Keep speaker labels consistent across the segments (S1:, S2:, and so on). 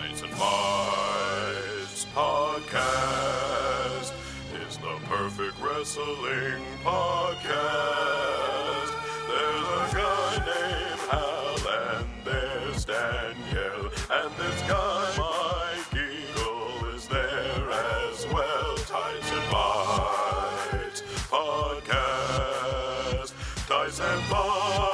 S1: Tights and Fights podcast is the perfect wrestling podcast. There's a guy named Hal and there's Danielle, and this guy Mike Eagle is there as well. Tights and Fights podcast. Tights and Fights.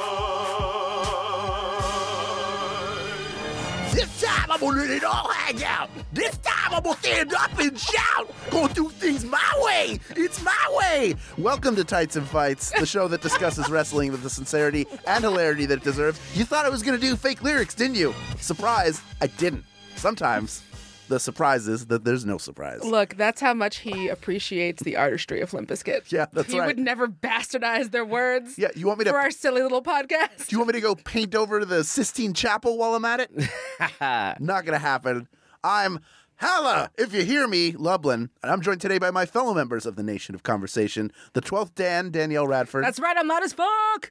S2: This time I'm gonna let it all hang out. This time I'm gonna stand up and shout. Gonna do things my way. It's my way. Welcome to Tights and Fights, the show that discusses wrestling with the sincerity and hilarity that it deserves. You thought I was gonna do fake lyrics, didn't you? Surprise, I didn't. Sometimes the surprise is that there's no surprise.
S3: Look, that's how much he appreciates the artistry of Limp Bizkit.
S2: Yeah, that's
S3: he
S2: right.
S3: would never bastardize their words.
S2: Yeah, you want me to?
S3: For our silly little podcast.
S2: Do you want me to go paint over to the Sistine Chapel while I'm at it? Not gonna happen. I'm Halla, if you hear me, Lublin, and I'm joined today by my fellow members of the Nation of Conversation, the 12th Dan, Danielle Radford.
S3: That's right, I'm loud as fuck.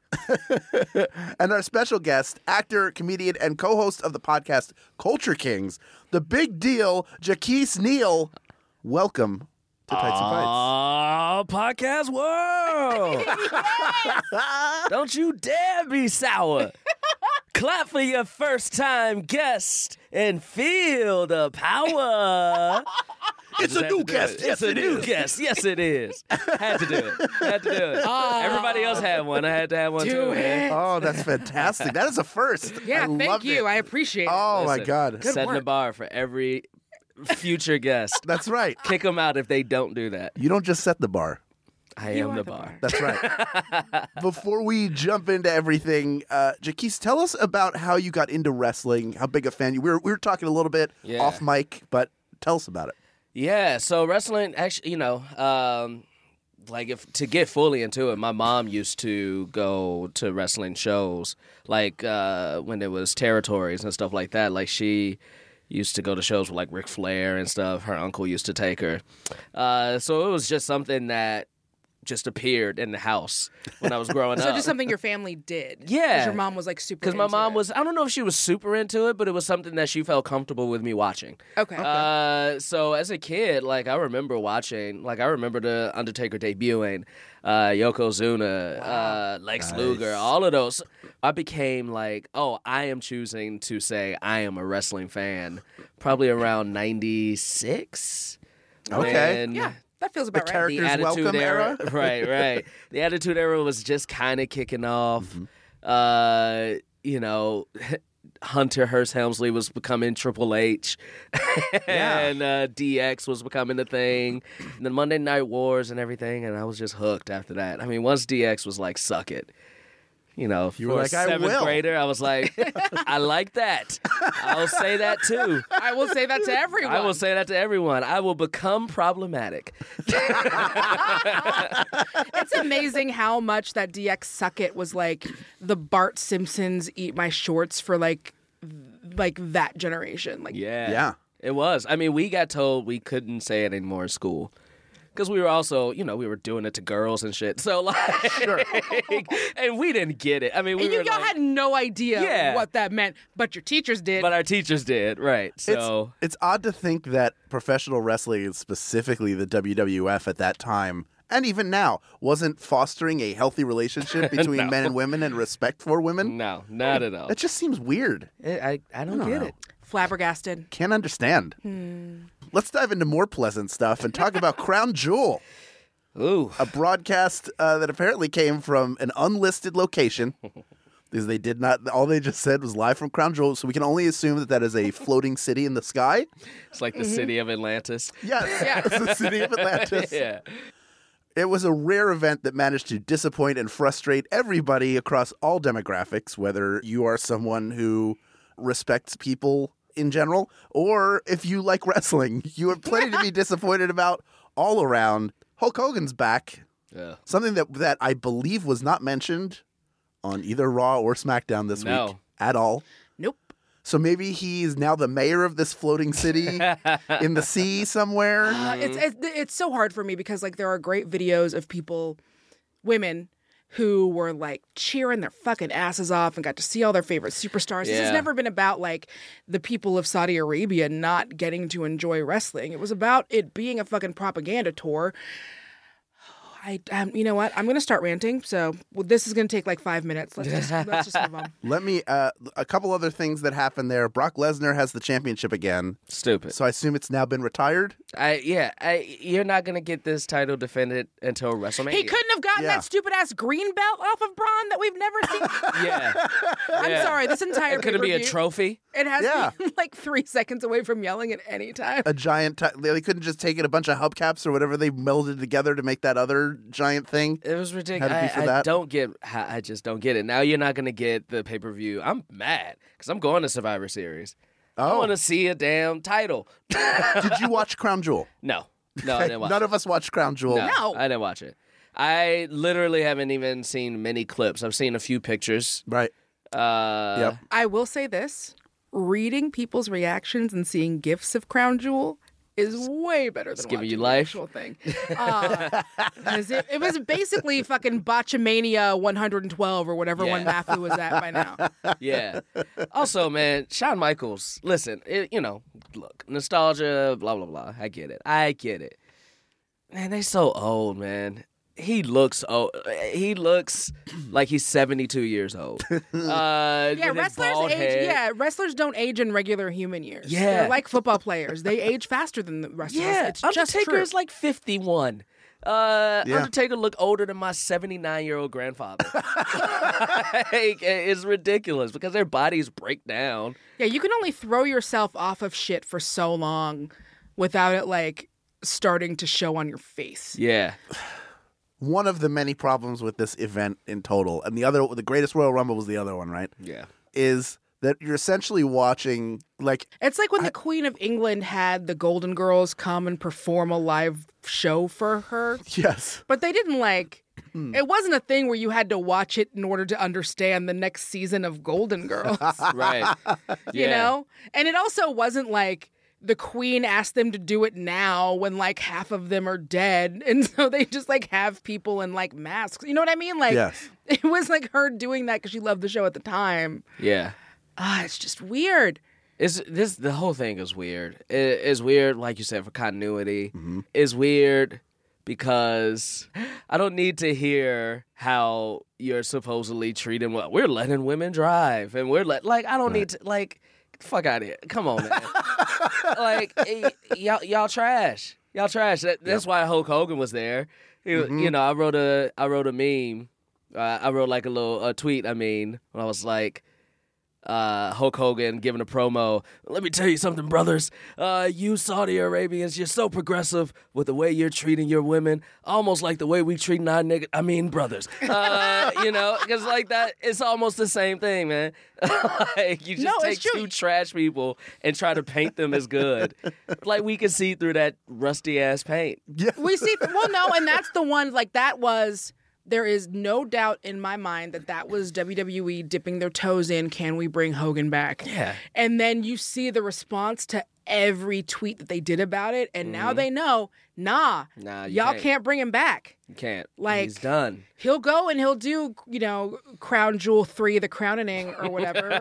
S2: And our special guest, actor, comedian, and co-host of the podcast Culture Kings, the big deal, Jaquise Neal. Welcome to Tights and Fights.
S4: Podcast world! Don't you dare be sour. Clap for your first-time guest and feel the power.
S2: It's a new guest.
S4: It's a new guest. Yes, it is. Had to do it. Everybody else had one. I had to have one too, man.
S2: Oh, that's fantastic. That is a first.
S3: Yeah,
S2: I
S3: thank
S2: loved
S3: you.
S2: It.
S3: I appreciate it.
S2: Oh, my
S4: Listen,
S2: God.
S4: Setting the bar for every future guest.
S2: That's right.
S4: Kick them out if they don't do that.
S2: You don't just set the bar.
S4: I
S3: You
S4: am
S3: are
S4: the
S3: the
S4: bar.
S2: That's right. Before we jump into everything, Jaquise, tell us about how you got into wrestling, how big a fan you were. We were talking a little bit
S4: Yeah.
S2: off mic, but tell us about it.
S4: Yeah, so wrestling, actually, like to get fully into it, my mom used to go to wrestling shows, like when there was territories and stuff like that. Like she used to go to shows with like Ric Flair and stuff. Her uncle used to take her. So it was just something that just appeared in the house when I was growing up.
S3: So just something your family did.
S4: Yeah.
S3: Because your mom was like super
S4: Because my
S3: into
S4: mom
S3: it.
S4: was, I don't know if she was super into it, but it was something that she felt comfortable with me watching.
S3: Okay.
S4: So as a kid, like I remember watching, like I remember the Undertaker debuting, Yokozuna, Lex Luger, all of those. I became like, oh, I am choosing to say I am a wrestling fan probably around 96.
S2: Okay.
S4: And
S3: Yeah, that feels about right.
S2: character-
S4: the
S2: Characters
S4: Attitude
S2: Welcome era?
S4: right. The Attitude Era was just kind of kicking off. Hunter Hearst Helmsley was becoming Triple H, and DX was becoming a thing. And then Monday Night Wars and everything, and I was just hooked after that. I mean, once DX was like, "Suck it." You know,
S2: You were
S4: for
S2: like,
S4: a
S2: "I
S4: seventh
S2: will."
S4: grader, I was like, I like that. I'll say that too.
S3: I will say that to everyone.
S4: I will say that to everyone. I will become problematic.
S3: It's amazing how much that DX Suck It was like the Bart Simpson's Eat My Shorts for like that generation. Like,
S2: Yeah.
S4: It was. I mean, we got told we couldn't say it anymore in school. Because we were also, we were doing it to girls and shit. So, and we didn't get it. I mean,
S3: and y'all had no idea what that meant, but your teachers did.
S4: But our teachers did, right. So,
S2: It's odd to think that professional wrestling, specifically the WWF at that time, and even now, wasn't fostering a healthy relationship between men and women and respect for women.
S4: no, not at all.
S2: It just seems weird.
S4: I don't get it.
S3: Flabbergasted.
S2: Can't understand. Let's dive into more pleasant stuff and talk about Crown Jewel,
S4: Ooh.
S2: a broadcast that apparently came from an unlisted location. Because they did not, all they just said was live from Crown Jewel, so we can only assume that that is a floating city in the sky.
S4: It's like the city of Atlantis.
S2: Yes,
S3: Yeah.
S2: it's the city of Atlantis.
S4: Yeah.
S2: It was a rare event that managed to disappoint and frustrate everybody across all demographics, whether you are someone who respects people in general, or if you like wrestling. You have plenty to be disappointed about all around. Hulk Hogan's back.
S4: Yeah.
S2: Something that I believe was not mentioned on either Raw or SmackDown this week at all.
S3: Nope.
S2: So maybe he's now the mayor of this floating city in the sea somewhere.
S3: It's so hard for me because like there are great videos of people, women, who were like cheering their fucking asses off and got to see all their favorite superstars. This has
S4: Yeah.
S3: never been about like the people of Saudi Arabia not getting to enjoy wrestling. It was about it being a fucking propaganda tour. You know what? I'm going to start ranting. So this is going to take like 5 minutes. Let's just move on.
S2: Let me, a couple other things that happened there. Brock Lesnar has the championship again.
S4: Stupid.
S2: So I assume it's now been retired?
S4: You're not gonna get this title defended until WrestleMania.
S3: He couldn't have gotten
S2: Yeah.
S3: that stupid ass green belt off of Braun that we've never seen.
S4: Yeah.
S3: I'm sorry. This entire
S4: Could it be a
S3: pay-per-view,
S4: trophy?
S3: It has
S2: Yeah.
S3: been like 3 seconds away from yelling at any time.
S2: A giant, they couldn't just take it a bunch of hubcaps or whatever they melded together to make that other giant thing?
S4: It was ridiculous.
S2: Had to be for
S4: I
S2: that?
S4: don't get. I just don't get it. Now you're not gonna get the pay-per-view. I'm mad because I'm going to Survivor Series. I
S2: Oh,
S4: want to see a damn title.
S2: did you watch Crown Jewel?
S4: No, I didn't watch
S2: None
S4: it.
S2: of us watched Crown Jewel.
S3: No.
S4: I didn't watch it. I literally haven't even seen many clips. I've seen a few pictures.
S2: Right. Yep.
S3: I will say this: reading people's reactions and seeing gifs of Crown Jewel is way better than
S4: giving you
S3: watching the
S4: life.
S3: actual thing. 'Cause it was basically fucking Botchamania 112 or whatever one
S4: Yeah.
S3: Mafu was at by now.
S4: Yeah. Also, man, Shawn Michaels. Listen, look, nostalgia, blah blah blah. I get it. Man, they so old, man. He looks old. He looks like he's 72 years old.
S3: Yeah,
S4: with his
S3: wrestlers
S4: bald
S3: age.
S4: head.
S3: Yeah, wrestlers don't age in regular human years.
S4: Yeah.
S3: They're like football players. They age faster than the rest of us.
S4: Yeah,
S3: It's just
S4: Undertaker
S3: true.
S4: is like 51.
S2: Yeah.
S4: Undertaker look older than my 79-year-old grandfather. Like, it's ridiculous because their bodies break down.
S3: Yeah, you can only throw yourself off of shit for so long without it like starting to show on your face.
S4: Yeah.
S2: One of the many problems with this event in total, and the greatest Royal Rumble was the other one, right?
S4: Yeah.
S2: Is that you're essentially watching, like,
S3: It's like when the Queen of England had the Golden Girls come and perform a live show for her.
S2: yes.
S3: But they didn't like it wasn't a thing where you had to watch it in order to understand the next season of Golden Girls.
S4: Right.
S3: You
S4: Yeah.
S3: know? And it also wasn't like the Queen asked them to do it now when like half of them are dead. And so they just like have people in like masks. You know what I mean? Like
S2: Yes.
S3: it was like her doing that because she loved the show at the time.
S4: Yeah.
S3: It's just weird.
S4: The whole thing is weird. It's weird, like you said, for continuity.
S2: Mm-hmm.
S4: It's weird because I don't need to hear how you're supposedly treating. Well, we're letting women drive, and I don't need to like. Get the fuck out of here! Come on, man. Like y'all trash. Y'all trash. That's why Hulk Hogan was there. You know, I wrote a meme. I wrote like a tweet. I mean, when I was like. Hulk Hogan giving a promo. Let me tell you something, brothers. You Saudi Arabians, you're so progressive with the way you're treating your women, almost like the way we treat brothers. You know, because like that, it's almost the same thing, man. Like you just
S3: No,
S4: take
S3: it's true.
S4: two trash people and try to paint them as good. Like we can see through that rusty ass paint.
S3: We see, and that's the one, like, that was, there is no doubt in my mind that was WWE dipping their toes in, can we bring Hogan back?
S4: Yeah.
S3: And then you see the response to every tweet that they did about it, and now they know,
S4: Nah, you
S3: y'all
S4: can't.
S3: can't bring him back.
S4: You can't.
S3: Like-
S4: He's done.
S3: He'll go and he'll do, you know, Crown Jewel 3, the crowning or whatever,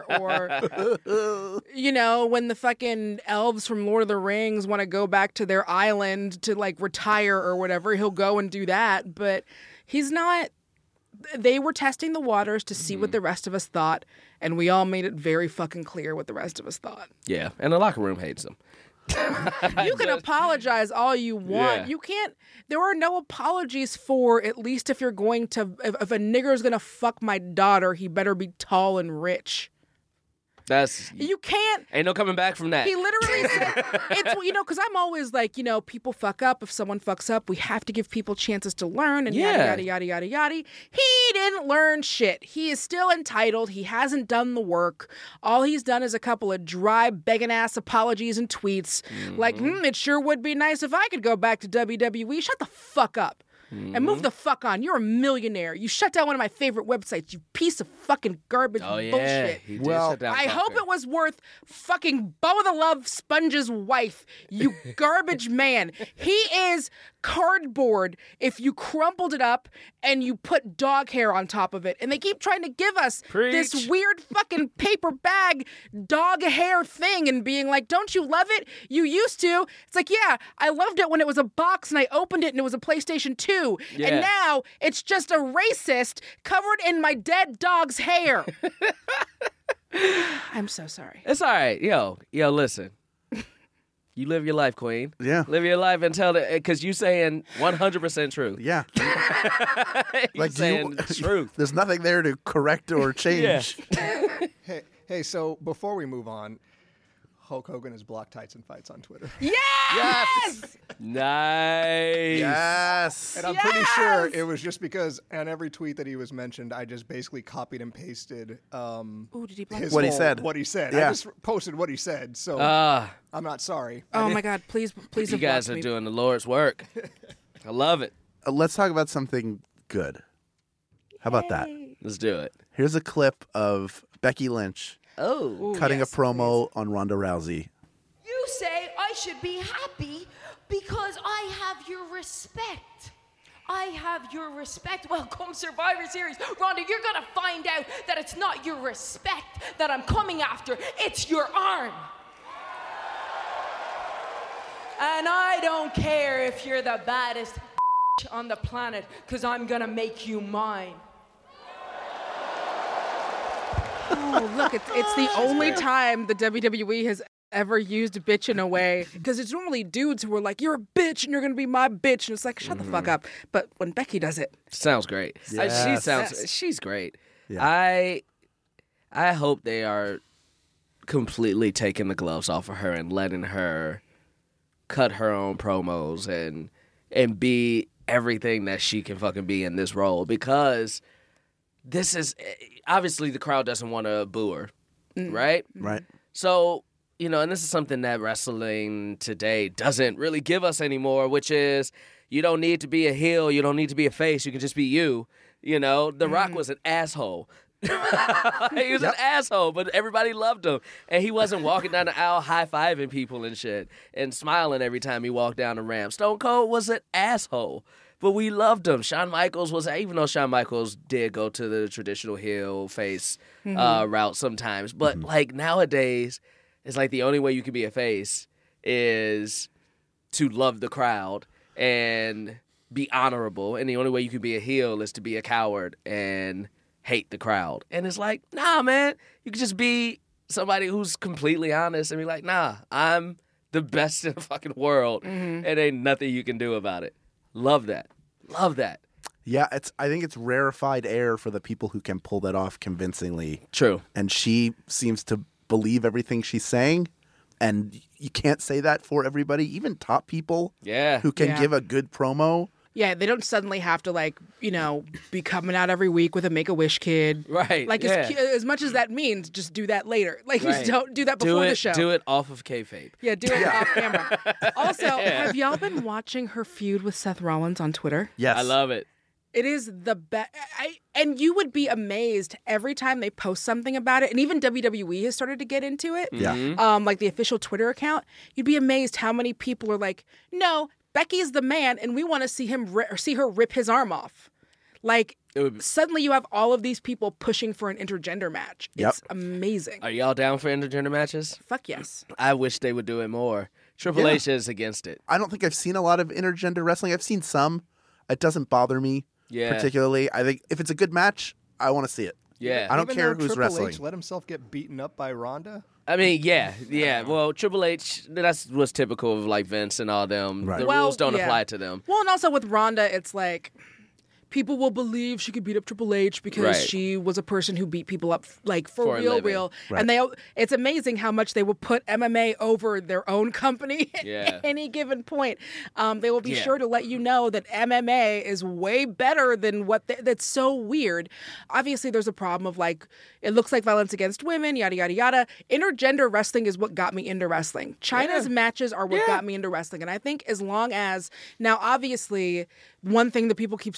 S3: or, you know, when the fucking elves from Lord of the Rings want to go back to their island to, like, retire or whatever, he'll go and do that. But he's not, they were testing the waters to see what the rest of us thought, and we all made it very fucking clear what the rest of us thought.
S4: Yeah, and the locker room hates him.
S3: You can apologize all you want.
S4: Yeah.
S3: You can't. There are no apologies for, at least if you're going to. If a nigger's gonna fuck my daughter, he better be tall and rich.
S4: That's
S3: You can't.
S4: ain't no coming back from that.
S3: He literally said, it's, you know, because I'm always like, you know, people fuck up. If someone fucks up, we have to give people chances to learn and
S4: Yeah.
S3: yada, yada, yada, yada, yada. He didn't learn shit. He is still entitled. He hasn't done the work. All he's done is a couple of dry, begging ass apologies and tweets. Like, it sure would be nice if I could go back to WWE. Shut the fuck up. And move the fuck on. You're a millionaire. You shut down one of my favorite websites, you piece of fucking garbage
S4: Oh yeah,
S3: bullshit.
S4: he did
S2: Well,
S4: shut down
S3: I hope
S4: Tucker.
S3: it was worth fucking Boa the Love Sponge's wife, you garbage man. He is cardboard if you crumpled it up and you put dog hair on top of it. And they keep trying to give us this
S4: Preach.
S3: weird fucking paper bag dog hair thing and being like, don't you love it? You used to. It's like, yeah, I loved it when it was a box and I opened it and it was a PlayStation 2.
S4: Yeah.
S3: And now it's just a racist covered in my dead dog's hair. I'm so sorry.
S4: It's all right. Yo, listen. You live your life, Queen.
S2: Yeah.
S4: Live your life and tell it, because you saying 100% true.
S2: Yeah.
S4: You saying truth.
S2: There's nothing there to correct or change.
S5: Hey, so before we move on, Hulk Hogan has blocked Tights and Fights on Twitter.
S3: Yes!
S4: Nice.
S2: Yes.
S5: And I'm pretty sure it was just because on every tweet that he was mentioned, I just basically copied and pasted
S3: Ooh, did he block
S5: his
S2: What he
S5: whole-
S2: said.
S5: What he said.
S2: Yeah.
S5: I just posted what he said, so I'm not sorry.
S3: Oh my God! Please,
S4: You guys are doing the Lord's work. I love it.
S2: Let's talk about something good. How about that?
S4: Let's do it.
S2: Here's a clip of Becky Lynch
S4: Oh.
S2: cutting a promo on Ronda Rousey.
S6: You say I should be happy because I have your respect. I have your respect. Well, come Survivor Series, Ronda, you're gonna find out that it's not your respect that I'm coming after, it's your arm. And I don't care if you're the baddest on the planet, because I'm gonna make you mine.
S3: Oh, look, it's the only time the WWE has ever used bitch in a way, because it's normally dudes who are like, you're a bitch and you're gonna be my bitch, and it's like, shut the fuck up. But when Becky does it,
S4: Sounds great.
S2: Yes.
S4: She's great.
S2: Yeah.
S4: I hope they are completely taking the gloves off of her and letting her cut her own promos and be everything that she can fucking be in this role, because this is obviously the crowd doesn't want to boo her, right?
S2: Right.
S4: So, and this is something that wrestling today doesn't really give us anymore, which is you don't need to be a heel, you don't need to be a face, you can just be you. The Rock was an asshole. He was an asshole, but everybody loved him. And he wasn't walking down the aisle high-fiving people and shit and smiling every time he walked down the ramp. Stone Cold was an asshole, but we loved him. Shawn Michaels was, even though Shawn Michaels did go to the traditional heel face route sometimes, but like nowadays, it's like the only way you can be a face is to love the crowd and be honorable, and the only way you can be a heel is to be a coward and hate the crowd. And it's like, nah, man, you can just be somebody who's completely honest and be like, nah, I'm the best in the fucking world, and ain't nothing you can do about it. Love that. Love that.
S2: Yeah, I think it's rarefied air for the people who can pull that off convincingly.
S4: True.
S2: And she seems to believe everything she's saying. And you can't say that for everybody, even top people
S4: Yeah.
S2: who can
S3: Yeah.
S2: give a good promo.
S3: yeah, they don't suddenly have to be coming out every week with a Make-A-Wish kid.
S4: Right,
S3: Like
S4: yeah.
S3: as much as that means, just do that later. Like
S4: Right.
S3: don't do that before the show.
S4: Do it off of kayfabe.
S3: Yeah, do it off camera. Also, have y'all been watching her feud with Seth Rollins on Twitter?
S2: Yes.
S4: I love it.
S3: It is the best. And you would be amazed every time they post something about it. And even WWE has started to get into it.
S2: Yeah.
S3: Like the official Twitter account. You'd be amazed how many people are like, no, Becky's the man, and we want to see see her rip his arm off. Like, suddenly you have all of these people pushing for an intergender match.
S2: Yep.
S3: It's amazing.
S4: Are y'all down for intergender matches?
S3: Fuck yes.
S4: I wish they would do it more. Triple H is against it.
S2: I don't think I've seen a lot of intergender wrestling. I've seen some. It doesn't bother me particularly. I think if it's a good match, I want to see it.
S4: Yeah.
S2: I don't
S5: Even
S2: care
S5: though
S2: who's
S5: Triple
S2: wrestling.
S5: H let himself get beaten up by Ronda.
S4: I mean, yeah. Well, Triple H, that's what's typical of like Vince and all them.
S2: Right.
S4: The
S3: Well,
S4: rules don't
S3: yeah.
S4: apply to them.
S3: Well, and also with Ronda, it's like people will believe she could beat up Triple H because
S4: Right.
S3: she was a person who beat people up like for
S4: For a living.
S3: real.
S2: Right.
S3: And it's amazing how much they will put MMA over their own company
S4: Yeah.
S3: at any given point. They will be
S4: Yeah.
S3: sure to let you know that MMA is way better than that's so weird. Obviously, there's a problem of like, it looks like violence against women, yada, yada, yada. Intergender wrestling is what got me into wrestling. China's matches are what got me into wrestling. And I think as long as, now obviously, one thing that people keep saying on Twitter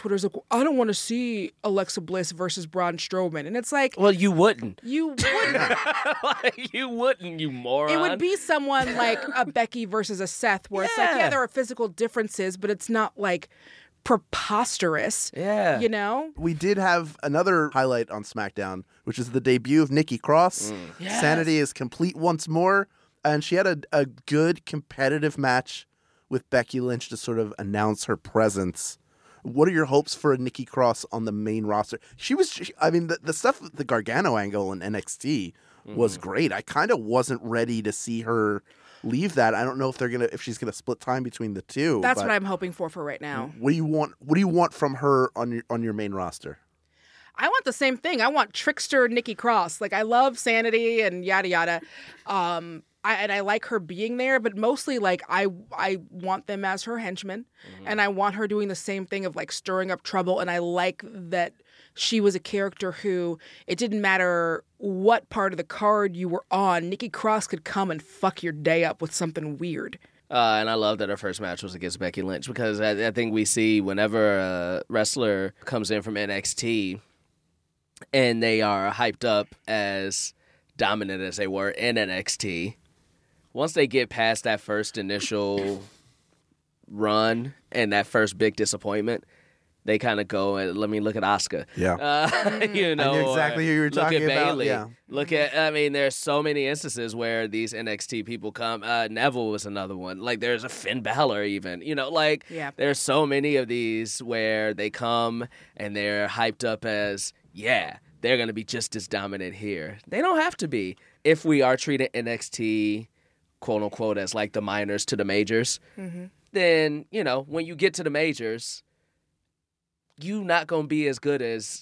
S3: Twitter's like, I don't want to see Alexa Bliss versus Braun Strowman. And it's like,
S4: Well, you wouldn't.
S3: you wouldn't.
S4: You wouldn't, you moron.
S3: It would be someone like a Becky versus a Seth, where it's like,
S4: Yeah.
S3: yeah, there are physical differences, but it's not like preposterous.
S4: Yeah.
S3: You know?
S2: We did have another highlight on SmackDown, which is the debut of Nikki Cross.
S3: Yes.
S2: Sanity is complete once more, and she had a good competitive match with Becky Lynch to sort of announce her presence. What are your hopes for Nikki Cross on the main roster? I mean, the stuff, the Gargano angle in NXT was great. I kind of wasn't ready to see her leave that. I don't know if she's gonna split time between the two.
S3: That's
S2: but
S3: what I'm hoping for right now.
S2: What do you want? What do you want from her on your main roster?
S3: I want the same thing. I want trickster Nikki Cross. Like, I love Sanity and yada yada. I like her being there, but mostly like I want them as her henchmen, and I want her doing the same thing of like stirring up trouble. And I like that she was a character who, it didn't matter what part of the card you were on, Nikki Cross could come and fuck your day up with something weird.
S4: And I love that her first match was against Becky Lynch, because I think we see whenever a wrestler comes in from NXT and they are hyped up as dominant as they were in NXT, once they get past that first initial run and that first big disappointment, they kind of go and let me look at Asuka.
S2: Yeah.
S4: You know,
S2: I knew exactly who you were talking
S4: look at
S2: about,
S4: Bayley.
S2: yeah.
S4: Look at, I mean, there's so many instances where these NXT people come. Neville was another one. Like, there's a Finn Balor even. You know, like,
S3: Yeah.
S4: there's so many of these where they come and they're hyped up as, yeah, they're going to be just as dominant here. They don't have to be. If we are treating NXT, quote unquote, as like the minors to the majors, then, you know, when you get to the majors, you not going to be as good as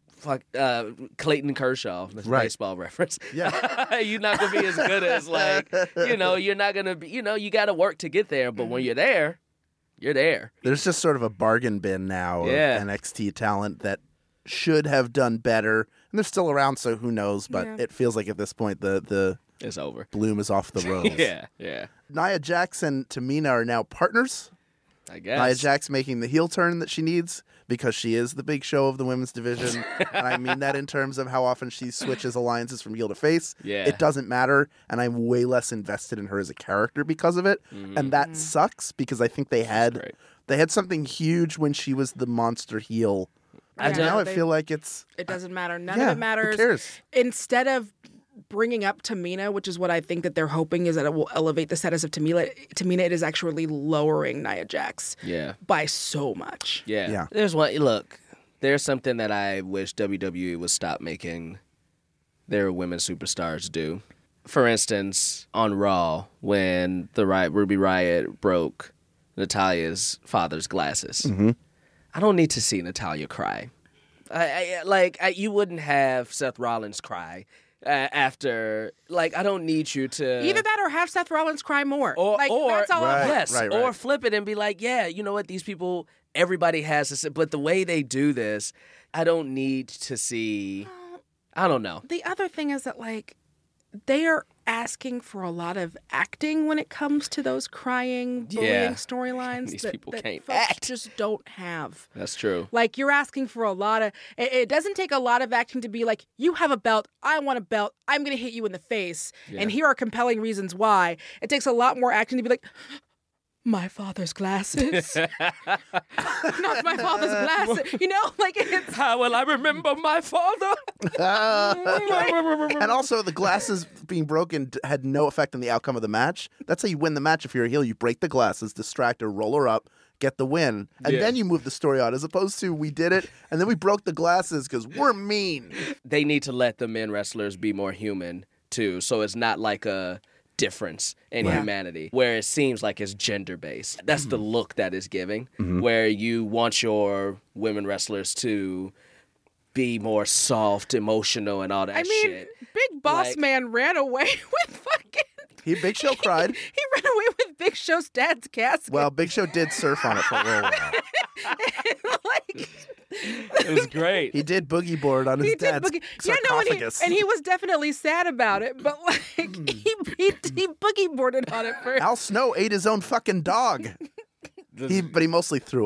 S4: Clayton Kershaw. That's a
S2: Right.
S4: baseball reference.
S2: Yeah.
S4: You're not going to be as good as, like, you know, you're not going to be, you know, you got to work to get there. But when you're there, you're there.
S2: There's just sort of a bargain bin now
S4: Yeah.
S2: of NXT talent that should have done better. And they're still around, so who knows? But
S3: Yeah.
S2: it feels like at this point the
S4: It's over.
S2: bloom is off the rose.
S4: Yeah.
S2: Nia Jax and Tamina are now partners.
S4: I guess.
S2: Nia Jax making the heel turn that she needs because she is the big show of the women's division. And I mean that in terms of how often she switches alliances from heel to face.
S4: Yeah.
S2: It doesn't matter, and I'm way less invested in her as a character because of it. And that sucks because I think they had something huge when she was the monster heel. And
S3: Yeah,
S2: now I
S3: they-
S2: feel like it's...
S3: It doesn't matter. None
S2: Yeah,
S3: of it matters.
S2: who cares?
S3: Instead of bringing up Tamina, which is what I think that they're hoping is that it will elevate the status of Tamina, it is actually lowering Nia Jax
S4: Yeah.
S3: by so much.
S4: Yeah.
S2: Yeah.
S4: There's one. Look, there's something that I wish WWE would stop making their women superstars do. For instance, on Raw, when Ruby Riott broke Natalia's father's glasses, I don't need to see Natalia cry. You wouldn't have Seth Rollins cry after. Like, I don't need you to
S3: Either that or have Seth Rollins cry more.
S4: or
S3: that's all.
S2: Right.
S4: yes,
S2: right.
S4: or flip it and be like, yeah, you know what? These people, everybody has this, but the way they do this, I don't need to see. I don't know.
S3: The other thing is that, like, they are asking for a lot of acting when it comes to those crying, bullying
S4: Yeah.
S3: storylines.
S4: These
S3: that,
S4: people
S3: that
S4: can't
S3: folks
S4: act.
S3: just don't have.
S4: That's true.
S3: Like, you're asking for a lot of... It doesn't take a lot of acting to be like, you have a belt, I want a belt, I'm going to hit you in the face, and here are compelling reasons why. It takes a lot more acting to be like, my father's glasses. Not my father's glasses. You know, like, it's...
S4: How will I remember my father?
S2: And also, the glasses being broken had no effect on the outcome of the match. That's how you win the match if you're a heel. You break the glasses, distract her, roll her up, get the win, and
S4: Yeah.
S2: then you move the story on, as opposed to we did it, and then we broke the glasses because we're mean.
S4: They need to let the men wrestlers be more human too, so it's not like a difference in humanity where it seems like it's gender based. That's the look that is giving, where you want your women wrestlers to be more soft, emotional, and all that
S3: I mean,
S4: shit.
S3: Big Boss
S4: Like-
S3: Man ran away with fucking...
S2: Big Show cried.
S3: He ran away with Big Show's dad's casket.
S2: Well, Big Show did surf on it for a little while.
S3: like...
S4: It was great.
S2: He did boogie board on his
S3: He did
S2: dad's
S3: boogie.
S2: sarcophagus.
S3: And he was definitely sad about it, but like he boogie boarded on it first.
S2: Al Snow ate his own fucking dog. But he mostly threw up.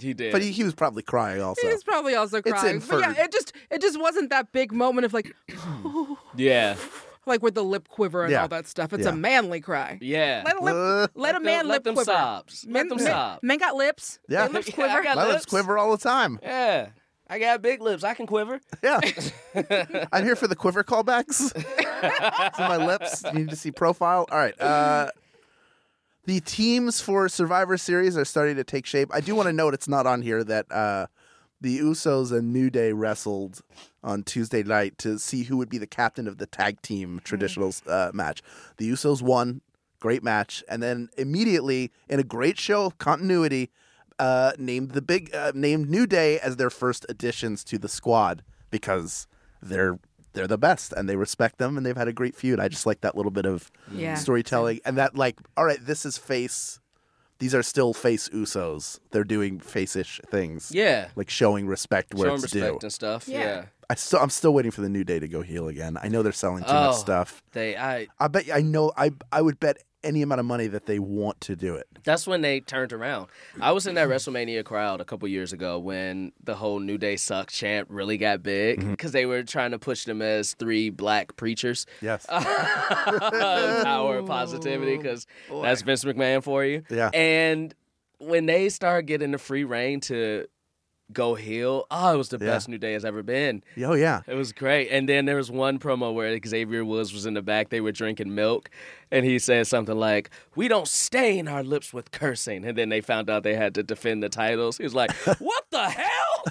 S4: He did.
S2: But he was probably crying also.
S3: He's probably also crying. But yeah,
S2: inferred.
S3: it just wasn't that big moment of like
S4: yeah.
S3: like with the lip quiver and
S2: Yeah.
S3: all that stuff. It's
S2: Yeah.
S3: a manly cry.
S4: Yeah.
S3: Let a man
S4: let
S3: lip
S4: them
S3: quiver.
S4: sobs. Let them sob.
S3: Men got lips.
S2: Yeah.
S3: Their lips
S4: Yeah,
S3: quiver.
S4: I got
S2: My lips
S4: lips.
S2: quiver all the time.
S4: Yeah. I got big lips. I can quiver.
S2: Yeah. I'm here for the quiver callbacks. It's on my lips. You need to see profile. All right. The teams for Survivor Series are starting to take shape. I do want to note it's not on here that the Usos and New Day wrestled on Tuesday night to see who would be the captain of the tag team traditional match. The Usos won. Great match. And then immediately, in a great show of continuity, named New Day as their first additions to the squad because they're the best and they respect them and they've had a great feud. I just like that little bit of
S3: Yeah.
S2: storytelling and that like, all right, this is face. These are still face Usos. They're doing face-ish things.
S4: Yeah.
S2: Like showing respect where
S4: Showing
S2: it's
S4: respect
S2: due.
S4: and stuff.
S3: Yeah.
S4: Yeah.
S2: I'm still waiting for the New Day to go heel again. I know they're selling too much stuff. I would bet any amount of money that they want to do it.
S4: That's when they turned around. I was in that WrestleMania crowd a couple years ago when the whole New Day Sucks chant really got big because they were trying to push them as 3 black preachers.
S2: Yes.
S4: Power of positivity because that's Vince McMahon for you.
S2: Yeah.
S4: And when they started getting the free reign to go heel, it was the best New Day has ever been.
S2: Oh, yeah.
S4: It was great. And then there was one promo where Xavier Woods was in the back. They were drinking milk. And he said something like, "We don't stain our lips with cursing." And then they found out they had to defend the titles. He was like, "What the hell?"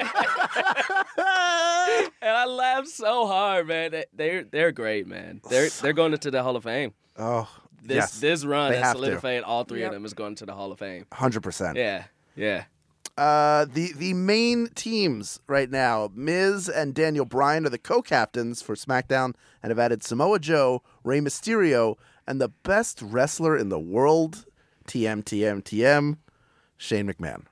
S4: And I laughed so hard, man. They're great, man. They're going into the Hall of Fame.
S2: Oh, yes.
S4: This run
S2: They
S4: has
S2: have to.
S4: solidified all 3 of them is going to the Hall of Fame.
S2: 100%.
S4: Yeah. Yeah.
S2: The main teams right now, Miz and Daniel Bryan are the co-captains for SmackDown and have added Samoa Joe, Rey Mysterio, and the best wrestler in the world, TM, Shane McMahon.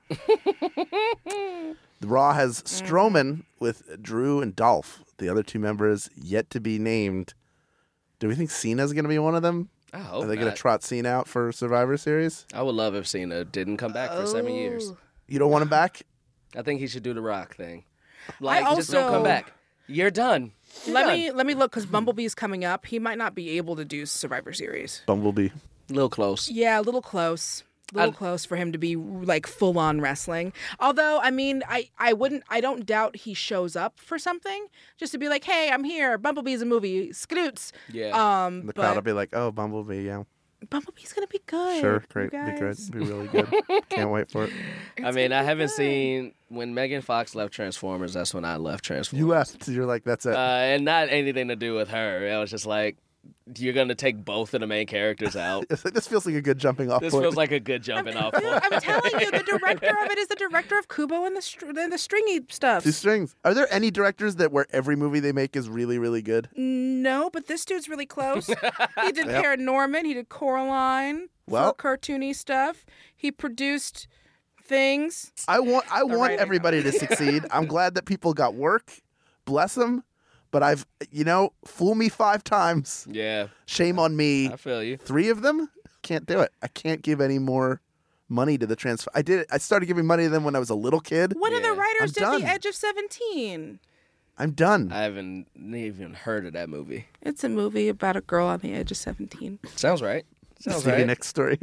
S2: The Raw has Strowman with Drew and Dolph. The other 2 members yet to be named. Do we think Cena's going to be one of them?
S4: I hope
S2: Are they going to
S4: not.
S2: trot Cena out for Survivor Series?
S4: I would love if Cena didn't come back for 7 years.
S2: You don't want him back?
S4: I think he should do the Rock thing. Like, just
S3: also-
S4: don't come back. You're done.
S3: Let me look because Bumblebee's coming up. He might not be able to do Survivor Series.
S2: Bumblebee.
S4: A little close.
S3: Yeah, a little close. Close for him to be like full on wrestling. Although, I mean, I don't doubt he shows up for something just to be like, "Hey, I'm here. Bumblebee's a movie. Skadoots."
S4: Yeah.
S2: The crowd will be like, "Oh, Bumblebee, yeah,
S3: Bumblebee's gonna be good.
S2: sure,
S3: you
S2: great, be good,
S3: guys.
S2: be really good. Can't wait for it."
S4: I mean, I haven't seen when Megan Fox left Transformers. That's when I left Transformers.
S2: You left. You're like, "That's it."
S4: And not anything to do with her. It was just like, you're gonna take both of the main characters out.
S2: It's like, this feels like a good jumping off
S4: This
S2: point.
S4: feels like a good jumping off point.
S3: I'm telling you, the director of it is the director of Kubo and the stringy stuff.
S2: 2 strings. Are there any directors that where every movie they make is really, really good?
S3: No, but this dude's really close. He did Paranorman. He did Coraline.
S2: Well-
S3: for cartoony stuff. He produced things.
S2: I want
S3: writing
S2: everybody to succeed. I'm glad that people got work. Bless them. But fool me 5 times.
S4: Yeah,
S2: Shame on me.
S4: I feel you.
S2: 3 of them, can't do it. I can't give any more money to the transfer. I started giving money to them when I was a little kid.
S3: One of the
S4: Yeah.
S3: writers
S2: I'm
S3: did
S2: done.
S3: The Edge of 17.
S2: I'm done.
S4: I haven't even heard of that movie.
S3: It's a movie about a girl on the edge of 17.
S4: Sounds right. Sounds
S2: Stevie
S4: right.
S2: Nicks story.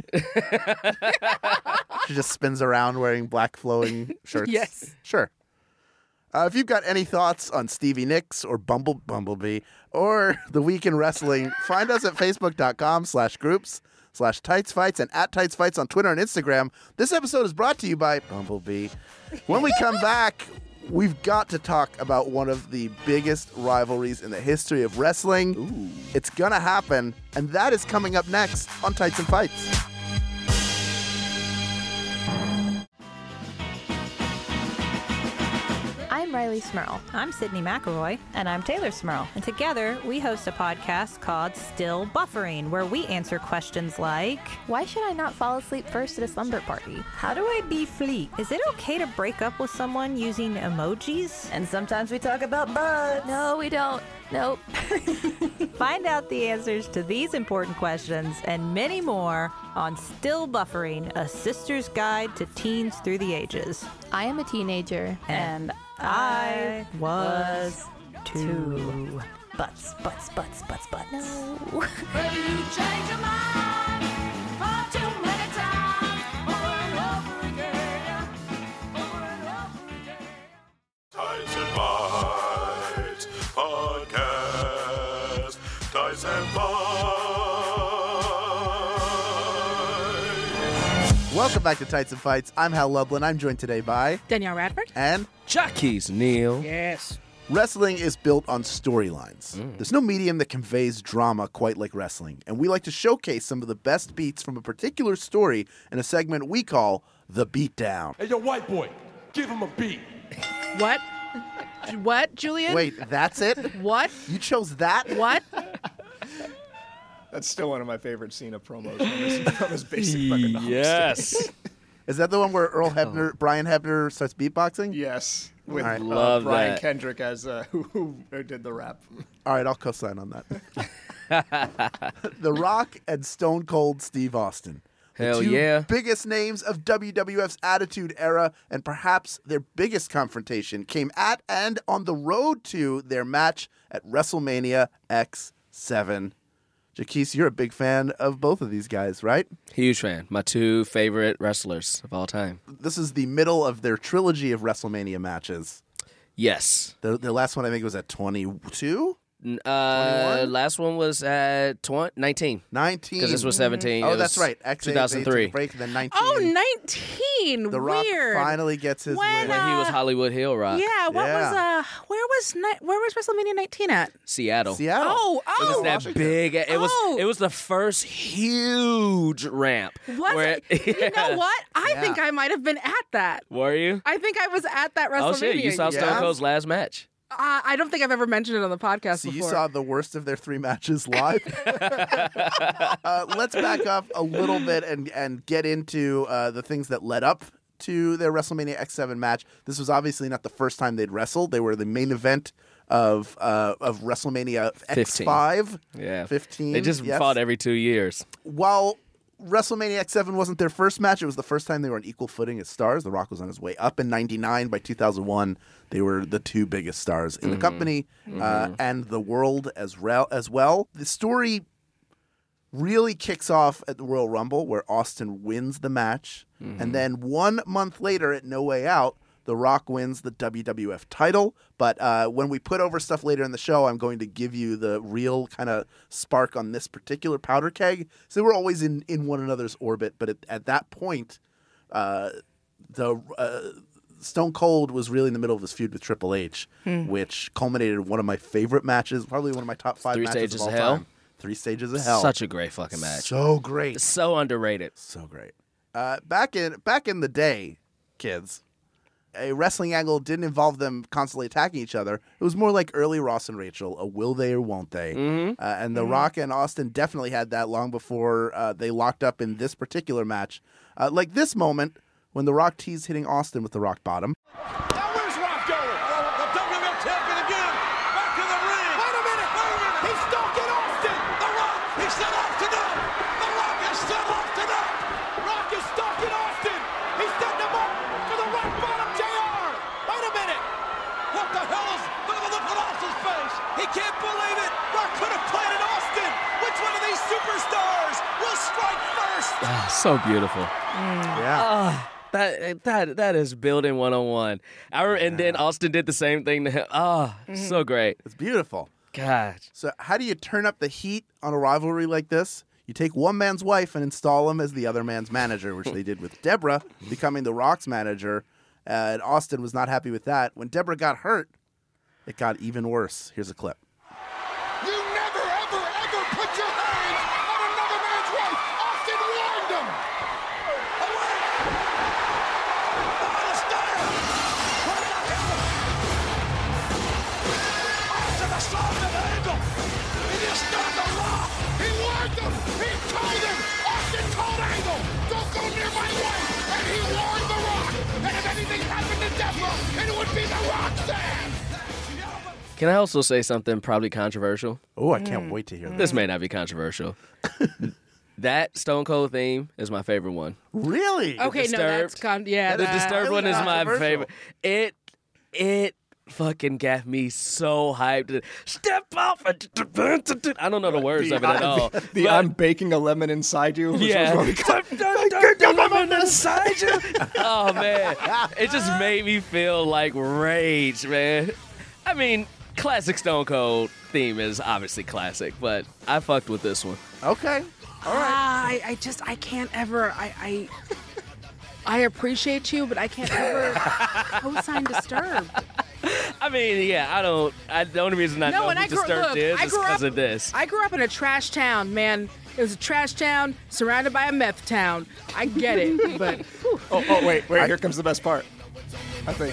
S2: She just spins around wearing black flowing shirts.
S3: Yes.
S2: Sure. If you've got any thoughts on Stevie Nicks or Bumblebee or The Week in Wrestling, find us at facebook.com/groups/TightsFights and @TightsFights on Twitter and Instagram. This episode is brought to you by Bumblebee. When we come back, we've got to talk about one of the biggest rivalries in the history of wrestling. Ooh. It's going to happen, and that is coming up next on Tights and Fights.
S7: I'm Riley Smurl.
S8: I'm Sydney McElroy.
S9: And I'm Taylor Smurl.
S8: And together, we host a podcast called Still Buffering, where we answer questions like,
S7: Why should I not fall asleep first at a slumber party?
S9: how do I be fleet?
S8: is it okay to break up with someone using emojis?
S9: And sometimes we talk about butts.
S7: No, we don't. Nope.
S8: Find out the answers to these important questions and many more on Still Buffering, a sister's guide to teens through the ages.
S7: I am a teenager.
S8: And I was too.
S9: Butts, butts, butts, butts, butts.
S7: No.
S1: Tights and Bites Podcast. Tights and Bites.
S2: Welcome back to Tights and Fights. I'm Hal Lublin. I'm joined today by
S3: Danielle Radford.
S2: and
S4: Jockeys, Neil.
S3: Yes.
S2: wrestling is built on storylines. There's no medium that conveys drama quite like wrestling, and we like to showcase some of the best beats from a particular story in a segment we call The Beatdown.
S10: Hey, yo, white boy, give him a beat.
S3: What? What, Julian?
S2: Wait, that's it?
S3: What?
S2: You chose that?
S3: What?
S5: That's still one of my favorite Cena promos from his basic fucking honesty.
S4: Yes.
S2: Is that the one where Brian Hebner starts beatboxing?
S5: Yes. With
S2: All right.
S4: Love
S5: Brian
S4: that.
S5: Kendrick as who did the rap.
S2: All right, I'll co-sign on that. The Rock and Stone Cold Steve Austin. The
S4: Hell
S2: two
S4: yeah.
S2: biggest names of WWF's Attitude Era, and perhaps their biggest confrontation came at and on the road to their match at WrestleMania X7. Jaquise, you're a big fan of both of these guys, right?
S4: Huge fan. My two favorite wrestlers of all time.
S2: This is the middle of their trilogy of WrestleMania matches.
S4: Yes.
S2: Their last one, I think, was at 22? 21?
S4: Last one was at 19.
S2: 19.
S4: Because this was 17.
S2: Oh,
S4: It
S2: that's
S4: was
S2: right. X8, they took a
S4: 2003.
S2: break, and then 19.
S3: Oh, 19.
S2: The Rock
S3: Weird.
S2: finally gets his
S3: When,
S2: win.
S4: When he was Hollywood Hill Rock.
S3: Yeah, what
S2: Yeah.
S3: was where was WrestleMania 19 at?
S4: Seattle.
S2: Seattle.
S3: Oh,
S4: It was
S3: oh.
S4: that
S2: Washington.
S4: big. It
S3: Oh.
S4: was the first huge ramp.
S3: Was
S4: where-
S3: it? You know
S4: Yeah.
S3: what? I
S2: Yeah.
S3: think I might have been at that.
S4: Were you?
S3: I think I was at that WrestleMania.
S4: Oh shit! You saw Stone
S2: Yeah.
S4: Cold's last match.
S3: I don't think I've ever mentioned it on the podcast
S2: So
S3: before.
S2: you saw the worst of their three matches live. Let's back up a little bit and get into the things that led up to their WrestleMania X7 match. This was obviously not the first time they'd wrestled. They were the main event of WrestleMania
S4: 15.
S2: X5.
S4: Yeah,
S2: 15.
S4: They just
S2: yes.
S4: fought every 2 years.
S2: While WrestleMania X7 wasn't their first match, it was the first time they were on equal footing as stars. The Rock was on his way up in 99. By 2001, they were the two biggest stars in the company and the world as well. The story really kicks off at the Royal Rumble, where Austin wins the match. And then 1 month later at No Way Out, The Rock wins the WWF title. But when we put over stuff later in the show, I'm going to give you the real kind of spark on this particular powder keg. So we're always in one another's orbit. But at that point, Stone Cold was really in the middle of his feud with Triple H, which culminated in one of my favorite matches, probably one of my top 5
S4: Three
S2: matches
S4: Stages
S2: of all
S4: of Hell?
S2: time. 3 Stages of Hell.
S4: Such a great fucking match.
S2: So great.
S4: So underrated.
S2: So great. Back in the day, kids, a wrestling angle didn't involve them constantly attacking each other. It was more like early Ross and Rachel, a will they or won't they? And The Rock and Austin definitely had that long before they locked up in this particular match. Like this moment when The Rock teased hitting Austin with the rock bottom.
S10: Now where's Rock going? The WWF champion again. Back to the ring. Wait a minute. He's stalking Austin. The Rock. He's set off to them. The Rock is set off to them. Rock is stalking Austin. He's setting him up for the rock bottom, JR. Wait a minute. What the hell is... Look at the look on Austin's face. He can't believe it. Rock could have planted Austin. Which one of these superstars will strike first?
S4: So beautiful.
S2: Yeah.
S4: That is building 101. And then Austin did the same thing to him. So great.
S2: It's beautiful.
S4: God.
S2: So how do you turn up the heat on a rivalry like this? You take one man's wife and install him as the other man's manager, which they did with Deborah becoming The Rock's manager. And Austin was not happy with that. When Deborah got hurt, it got even worse. Here's a clip.
S10: You never, ever, ever put your hands on another man's wife. Austin warned him. Away. Oh, the style. What the hell? and it would be The Roxanne.
S4: Can I also say something probably controversial?
S2: Oh, I can't wait to hear
S4: This may not be controversial. That Stone Cold theme is my favorite one.
S2: Really?
S3: Okay, no, that's
S4: The Disturbed one is my favorite. It fucking got me so hyped. Step off! I don't know the words of it at all.
S5: I'm baking a lemon inside you.
S4: Yeah. Lemon inside you. Oh man, it just made me feel like rage, man. I mean, classic Stone Cold theme is obviously classic, but I fucked with this one.
S2: Okay. All right.
S3: I can't ever. I appreciate you, but I can't ever co-sign Disturbed.
S4: I mean, yeah, I don't. The only reason I know who Disturbed is because of this.
S3: I grew up in a trash town, man. It was a trash town surrounded by a meth town. I get it, but
S5: wait! Here comes the best part. I think.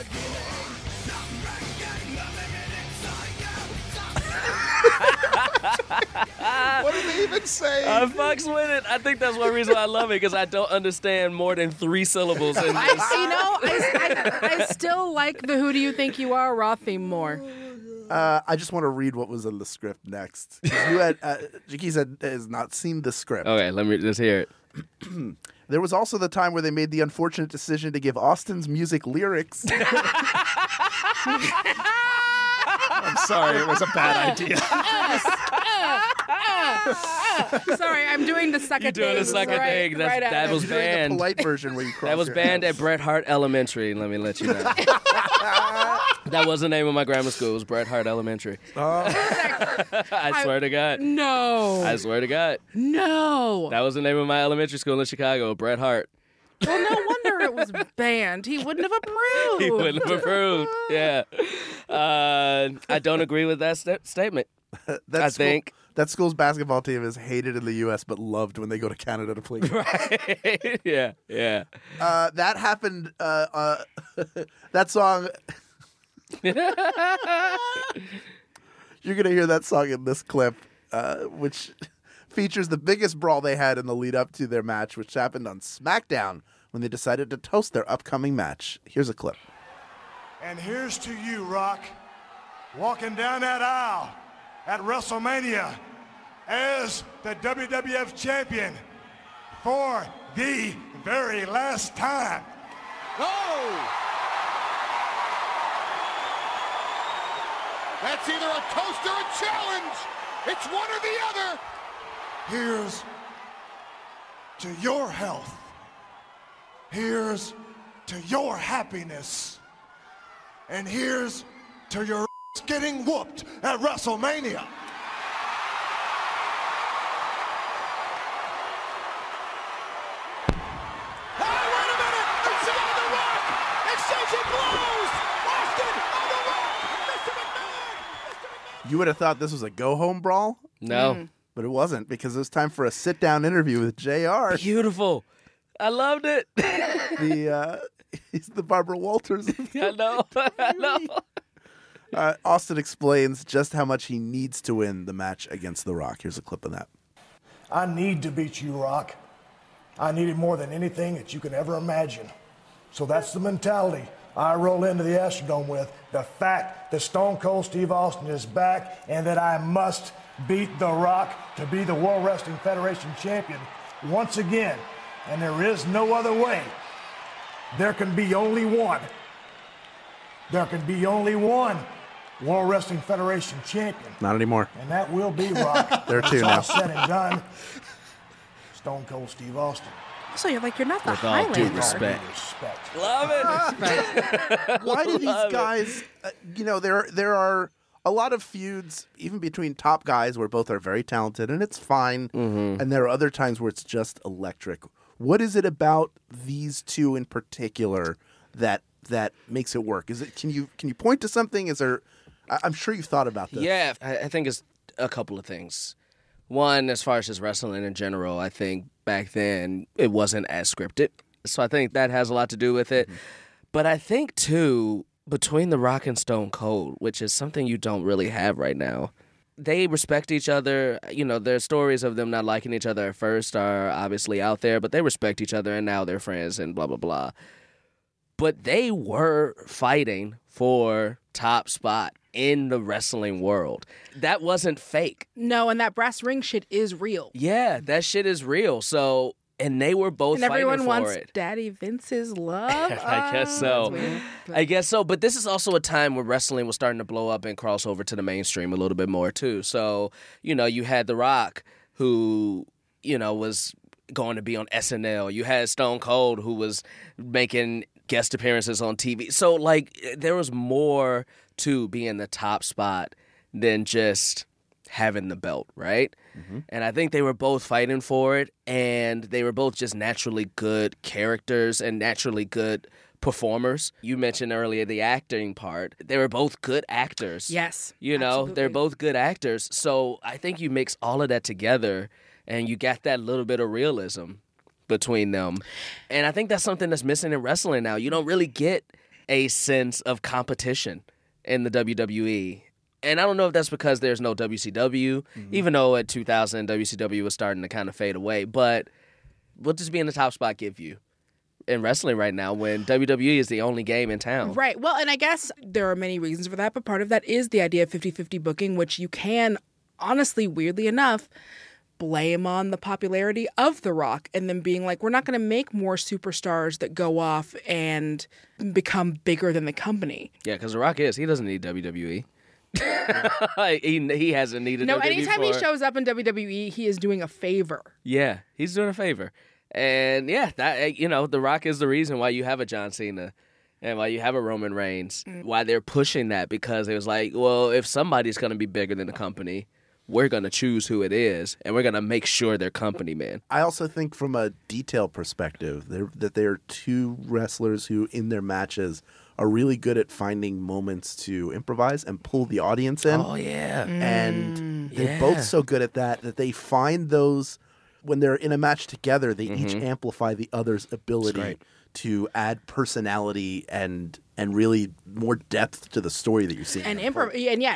S5: What did they even say?
S4: I fucks with it. I think that's one reason why I love it, because I don't understand more than 3 syllables in this.
S3: I still like the "Who Do You Think You Are" Raw theme more.
S2: I just want to read what was in the script next. You had Jakey said has not seen the script.
S4: Okay, let's hear it.
S2: There was also the time where they made the unfortunate decision to give Austin's music lyrics.
S5: I'm sorry, it was a bad idea.
S3: Sorry, I'm doing the sucker thing.
S4: You're doing the sucker thing. That was banned.
S2: The polite version where you cross
S4: That was
S2: your
S4: banned
S2: hands.
S4: at Bret Hart Elementary. Let me let you know. That was the name of my grammar school. It was Bret Hart Elementary. I swear to God.
S3: No.
S4: I swear to God.
S3: No.
S4: That was the name of my elementary school in Chicago, Bret Hart.
S3: Well, no wonder it was banned. He wouldn't have approved.
S4: He wouldn't have approved. Yeah. I don't agree with that statement. I think.
S2: That school's basketball team is hated in the U.S. but loved when they go to Canada to play.
S4: Right. Yeah.
S2: That happened. That song. You're gonna hear that song in this clip, which features the biggest brawl they had in the lead up to their match, which happened on SmackDown when they decided to toast their upcoming match. Here's a clip.
S10: And here's to you, Rock, walking down that aisle at WrestleMania as the WWF champion for the very last time.
S11: Oh! That's either a toast or a challenge. It's one or the other.
S10: Here's to your health. Here's to your happiness. And here's to your getting whooped at WrestleMania.
S11: Hey, wait a minute! It's on The Rock! Exchanging blows! Austin on The Rock! Mr. McMahon!
S2: You would have thought this was a go-home brawl?
S4: No.
S2: But it wasn't, because it was time for a sit-down interview with JR.
S4: Beautiful. I loved it.
S2: He's the Barbara Walters.
S4: I know.
S2: Austin explains just how much he needs to win the match against The Rock. Here's a clip of that.
S10: I need to beat you, Rock. I need it more than anything that you can ever imagine. So that's the mentality I roll into the Astrodome with. The fact that Stone Cold Steve Austin is back and that I must beat The Rock to be the World Wrestling Federation champion once again. And there is no other way. There can be only one. There can be only one World Wrestling Federation champion.
S2: Not anymore.
S10: And that will be Rock.
S2: There are two
S10: It's
S2: now.
S10: all said and done. Stone Cold Steve Austin.
S3: So you're like, you're not the
S4: With all due
S3: Highlander.
S4: respect. Love it.
S2: Why do these
S4: Love it.
S2: guys, there are a lot of feuds, even between top guys, where both are very talented, and it's fine.
S4: Mm-hmm.
S2: And there are other times where it's just electric. What is it about these two in particular that makes it work? Is it can you point to something? Is there? I'm sure you've thought about this.
S4: Yeah, I think it's a couple of things. One, as far as just wrestling in general, I think back then it wasn't as scripted. So I think that has a lot to do with it. Mm-hmm. But I think, too, between The Rock and Stone Cold, which is something you don't really have right now, they respect each other. You know, their stories of them not liking each other at first are obviously out there, but they respect each other, and now they're friends and blah, blah, blah. but they were fighting for top spot in the wrestling world. That wasn't fake.
S3: No, and that brass ring shit is real.
S4: Yeah, that shit is real. So, and they were both
S3: And
S4: fighting
S3: everyone
S4: for
S3: wants
S4: it.
S3: Daddy Vince's love.
S4: I guess so.
S3: That's weird, but-
S4: I guess so. But this is also a time where wrestling was starting to blow up and cross over to the mainstream a little bit more, too. So, you had The Rock, who, was going to be on SNL. You had Stone Cold, who was making guest appearances on TV. So, like, there was more to being the top spot than just having the belt, right?
S2: Mm-hmm.
S4: And I think they were both fighting for it, and they were both just naturally good characters and naturally good performers. You mentioned earlier the acting part. They were both good actors.
S3: Yes.
S4: They're
S3: absolutely.
S4: both good actors. So I think you mix all of that together and you got that little bit of realism between them. And I think that's something that's missing in wrestling now. You don't really get a sense of competition in the WWE. And I don't know if that's because there's no WCW, even though at 2000 WCW was starting to kind of fade away. But what does being the top spot give you in wrestling right now when WWE is the only game in town?
S3: Right. Well, and I guess there are many reasons for that, but part of that is the idea of 50-50 booking, which you can, honestly, weirdly enough, blame on the popularity of The Rock and then being like, we're not going to make more superstars that go off and become bigger than the company.
S4: Yeah, because The Rock he doesn't need WWE. he hasn't needed
S3: No,
S4: WWE
S3: anytime he
S4: for-
S3: shows up in WWE, he is doing a favor.
S4: Yeah, he's doing a favor. And yeah, that The Rock is the reason why you have a John Cena and why you have a Roman Reigns, why they're pushing that, because it was like, well, if somebody's going to be bigger than the company, we're going to choose who it is, and we're going to make sure they're company men.
S2: I also think from a detail perspective that they are two wrestlers who in their matches are really good at finding moments to improvise and pull the audience in.
S4: Oh, yeah.
S2: And they're
S4: yeah.
S2: both so good at that they find those, when they're in a match together, they each amplify the other's ability to add personality and really more depth to the story that you're seeing.
S3: And
S2: unfold.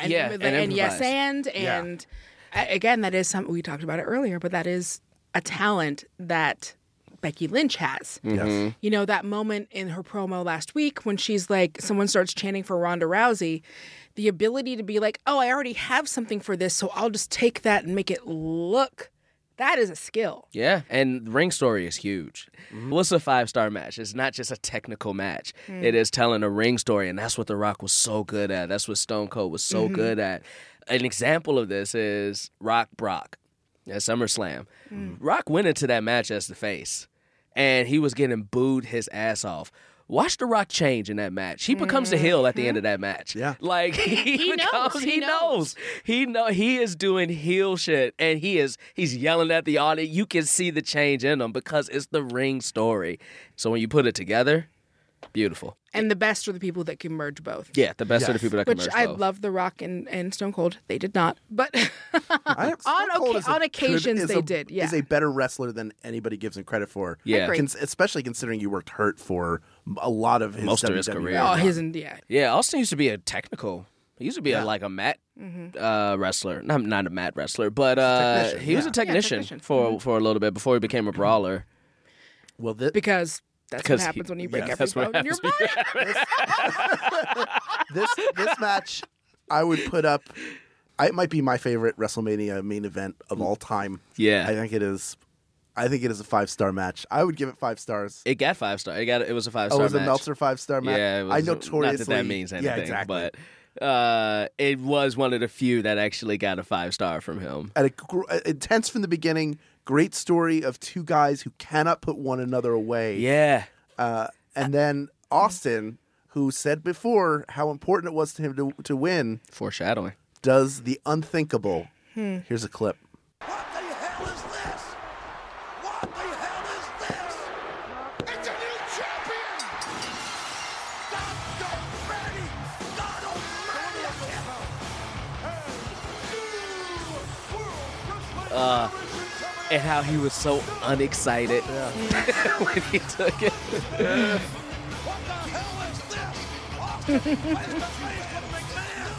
S3: Again, that is something we talked about it earlier, but that is a talent that Becky Lynch has.
S2: Yes.
S3: You know, that moment in her promo last week when she's like, someone starts chanting for Ronda Rousey, the ability to be like, oh, I already have something for this, so I'll just take that and make it look. That is a skill.
S4: Yeah, and ring story is huge. What's a 5-star match? It's not just a technical match. It is telling a ring story, and that's what The Rock was so good at. That's what Stone Cold was so good at. An example of this is Rock Brock at SummerSlam. Rock went into that match as the face, and he was getting booed his ass off. Watch The Rock change in that match. He becomes the heel at the end of that match.
S2: Yeah.
S4: Like he knows. He is doing heel shit, and he's yelling at the audience. You can see the change in him because it's the ring story. So when you put it together, beautiful.
S3: And the best are the people that can merge both.
S4: Yeah, the best are the people that can
S3: Which
S4: merge
S3: I
S4: both.
S3: love The Rock and Stone Cold. They did not. But
S2: Stone Cold is a-
S3: on occasions
S2: is
S3: they
S2: a-
S3: did. Yeah.
S2: Is a better wrestler than anybody gives him credit for.
S4: Yeah.
S3: agree.
S2: Especially considering you worked hurt for a lot of his
S4: Most of his
S2: WWE
S4: career.
S3: Oh,
S2: run.
S3: yeah.
S4: Yeah, Austin used to be a technical. He used to be like a mat wrestler. Not a mat wrestler, but
S2: technician,
S4: he was
S2: yeah.
S4: a technician,
S3: technician.
S4: for a little bit before he became a brawler.
S2: Well, this,
S3: Because that's what
S4: Because
S3: happens when you break
S2: yes,
S3: every
S4: that's what
S3: bone in your body.
S2: this match, I would put up. It might be my favorite WrestleMania main event of all time.
S4: Yeah.
S2: I think it is. I think it is a 5-star match. I would give it 5 stars.
S4: It got 5 star. It was a 5-star
S2: Oh, was
S4: match.
S2: it Meltzer 5-star match?
S4: Yeah, it was,
S2: I notoriously.
S4: not that means anything,
S2: Yeah, exactly.
S4: but it was one of the few that actually got a 5-star from him.
S2: At intense from the beginning. Great story of two guys who cannot put one another away.
S4: Yeah.
S2: And then Austin, who said before how important it was to him to win,
S4: Foreshadowing.
S2: does the unthinkable. Here's a clip.
S10: What the hell is this? What the hell is this? It's a new champion! God almighty! God almighty!
S4: And how he was so unexcited when he took it.
S10: What the hell is this? Austin face to face with McMahon!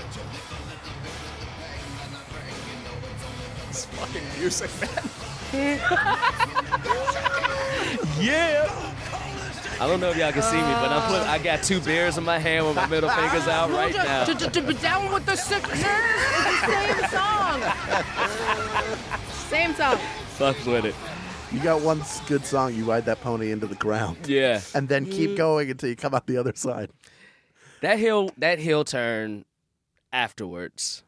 S5: It's fucking music, man.
S4: Yeah.
S10: Don't call this
S4: I don't know if y'all can see me, but I got 2 beers in my hand with my middle fingers out right now.
S3: Down with the sickness. It's the same song. Same song.
S4: Fucks with it.
S2: You got one good song, you ride that pony into the ground.
S4: Yeah.
S2: And then keep going until you come out the other side.
S4: That heel turn afterwards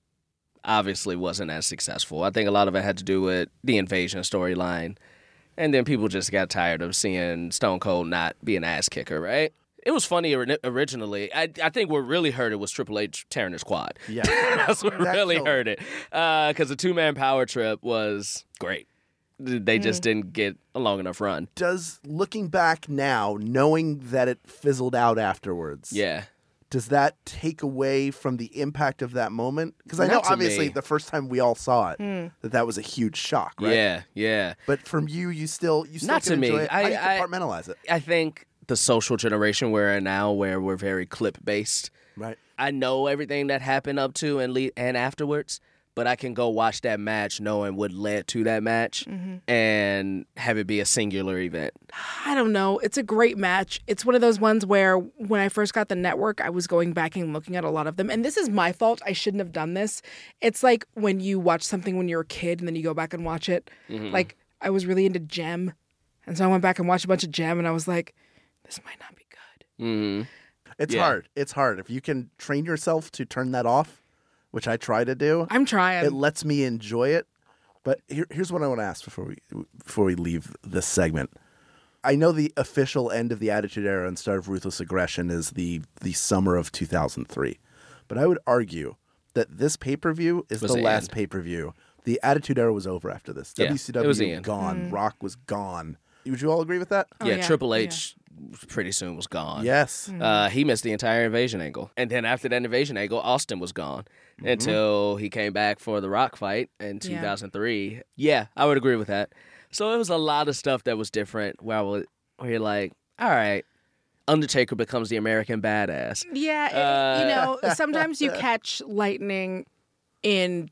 S4: obviously wasn't as successful. I think a lot of it had to do with the invasion storyline. And then people just got tired of seeing Stone Cold not be an ass kicker, right? It was funny originally. I think what really hurt it was Triple H tearing his quad.
S2: Yeah.
S4: That's what really hurt it. Because the 2-man power trip was great. They just didn't get a long enough run.
S2: Does, looking back now, knowing that it fizzled out afterwards, does that take away from the impact of that moment? Because I know, obviously, the first time we all saw it, that was a huge shock, right?
S4: Yeah.
S2: But from you still
S4: not
S2: can
S4: to
S2: enjoy
S4: me.
S2: it. How do you compartmentalize it?
S4: I think the social generation we're in now, where we're very clip-based,
S2: right?
S4: I know everything that happened up to and afterwards, but I can go watch that match knowing what led to that match and have it be a singular event.
S3: I don't know. It's a great match. It's one of those ones where when I first got the network, I was going back and looking at a lot of them. And this is my fault. I shouldn't have done this. It's like when you watch something when you're a kid and then you go back and watch it. Like, I was really into Gem. And so I went back and watched a bunch of Gem and I was like, this might not be good.
S2: It's hard. It's hard. If you can train yourself to turn that off, which I try to do.
S3: I'm trying.
S2: It lets me enjoy it. But here's what I want to ask before we leave this segment. I know the official end of the Attitude Era and start of Ruthless Aggression is the summer of 2003. But I would argue that this pay-per-view is the last pay-per-view. The Attitude Era was over after this.
S4: Yeah,
S2: WCW was gone. Rock was gone. Would you all agree with that?
S4: Triple H pretty soon was gone.
S2: Yes.
S4: He missed the entire invasion angle. And then after that invasion angle, Austin was gone until he came back for the Rock fight in 2003. Yeah, I would agree with that. So it was a lot of stuff that was different where you're like, all right, Undertaker becomes the American badass.
S3: Yeah, sometimes you catch lightning in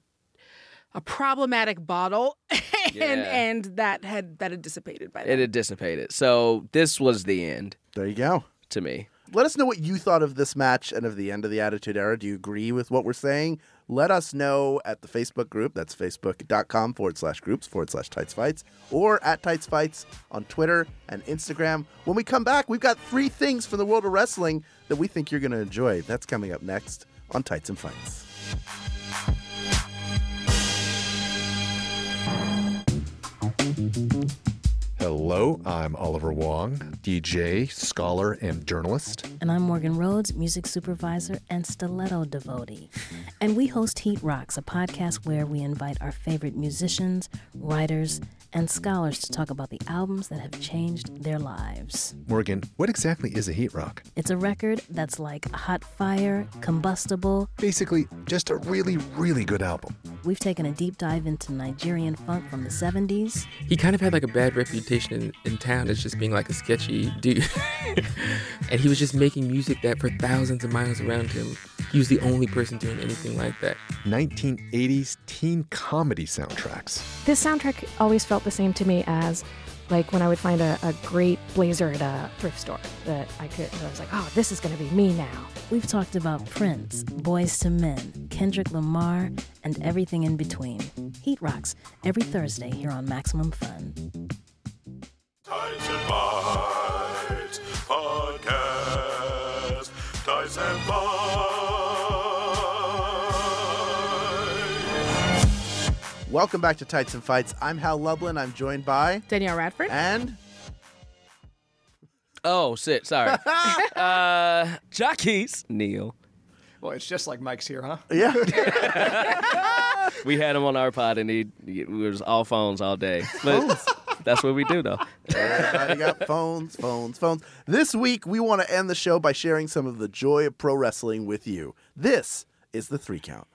S3: a problematic bottle, and that had dissipated by then.
S4: It had dissipated. So this was the end.
S2: There you go.
S4: To me.
S2: Let us know what you thought of this match and of the end of the Attitude Era. Do you agree with what we're saying? Let us know at the Facebook group. That's facebook.com/groups/TightsFights or at TightsFights on Twitter and Instagram. When we come back, we've got 3 things from the world of wrestling that we think you're going to enjoy. That's coming up next on Tights and Fights.
S12: Hello, I'm Oliver Wong, DJ, scholar, and journalist.
S13: And I'm Morgan Rhodes, music supervisor and stiletto devotee. And we host Heat Rocks, a podcast where we invite our favorite musicians, writers, and scholars to talk about the albums that have changed their lives.
S12: Morgan, what exactly is a heat rock?
S13: It's a record that's like hot fire, combustible.
S12: Basically, just a really, really good album.
S13: We've taken a deep dive into Nigerian funk from the 70s.
S14: He kind of had like a bad reputation in town as just being like a sketchy dude. And he was just making music that for thousands of miles around him, he was the only person doing anything like that.
S12: 1980s teen comedy soundtracks.
S15: This soundtrack always felt the same to me as like when I would find a great blazer at a thrift store that I was like, oh, this is going to be me now.
S13: We've talked about Prince, Boyz II Men, Kendrick Lamar, and everything in between. Heat Rocks, every Thursday here on Maximum Fun.
S1: Tights and Fights Podcast. Tights and Fights.
S2: Welcome back to Tights and Fights. I'm Hal Lublin. I'm joined by
S3: Danielle Radford
S2: and
S4: sorry. Jockeys Neil.
S5: Well, it's just like Mike's here, huh?
S2: Yeah.
S4: We had him on our pod and he was all phones all day. But that's what we do, though.
S2: Everybody got phones. This week, we want to end the show by sharing some of the joy of pro wrestling with you. This is the 3 Count.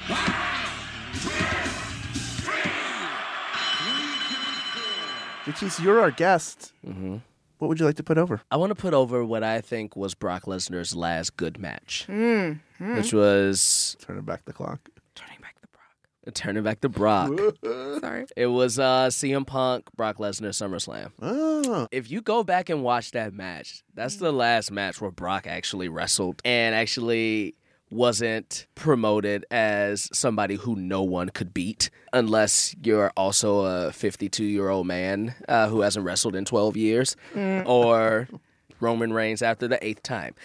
S2: Jacques, you're our guest.
S4: Mm-hmm.
S2: What would you like to put over?
S4: I want to put over what I think was Brock Lesnar's last good match,
S3: Mm-hmm.
S4: which was
S2: Turning Back the Clock.
S4: Turning back to Brock.
S3: Sorry.
S4: It was CM Punk, Brock Lesnar, SummerSlam.
S2: Oh.
S4: If you go back and watch that match, that's the last match where Brock actually wrestled and actually wasn't promoted as somebody who no one could beat unless you're also a 52-year-old man who hasn't wrestled in 12 years or Roman Reigns after the 8th time.